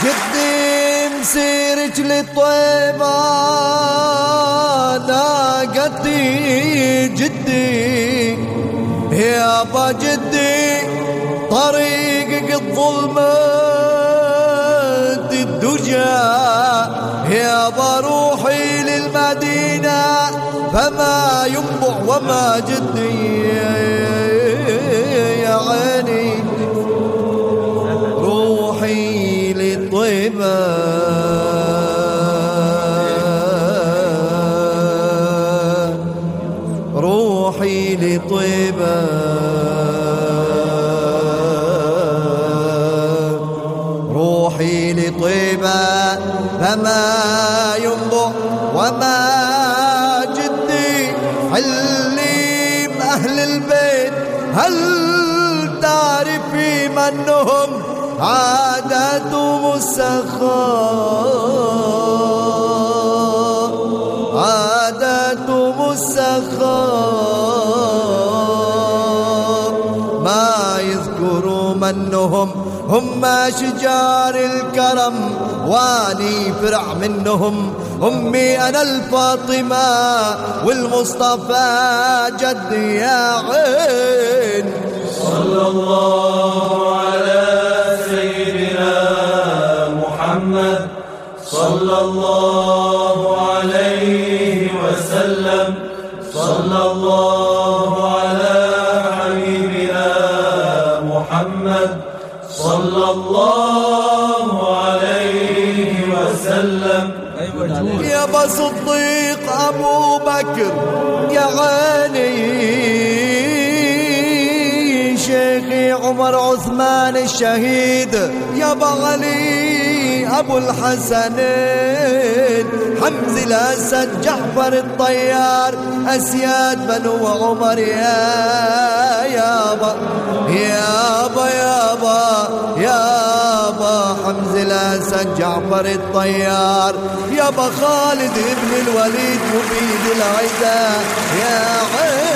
جدي مسير رجلي الطيبة ناقتي جدي يابا جدي طريقك الظلمة الدجى يابا روحي للمدينة فما ينبع وما جدي يا عيني روحي للطيبة روحي لطيبة روحي لطيبة فما ينبع وما جدي علم أهل البيت هل تعرفي منهم عاداتهم السخاء عاداتهم السخاء ما يذكروا منهم هم شجار الكرم واني فرع منهم أمي أنا الفاطمة والمصطفى جدي يا عين صلى الله على سيدنا محمد صلى الله عليه وسلم صلى الله على حبيبنا محمد صلى الله عليه وسلم يا ابا صديق ابو بكر يا عيني شيخي عمر عثمان الشهيد يا ابا علي ابو الحسنين حمزة الاسد جعفر الطيار اسياد بنو عمر يابا يابا يابا يابا حمزة الاسد جعفر الطيار يابا خالد ابن الوليد مفيد العدا يا عين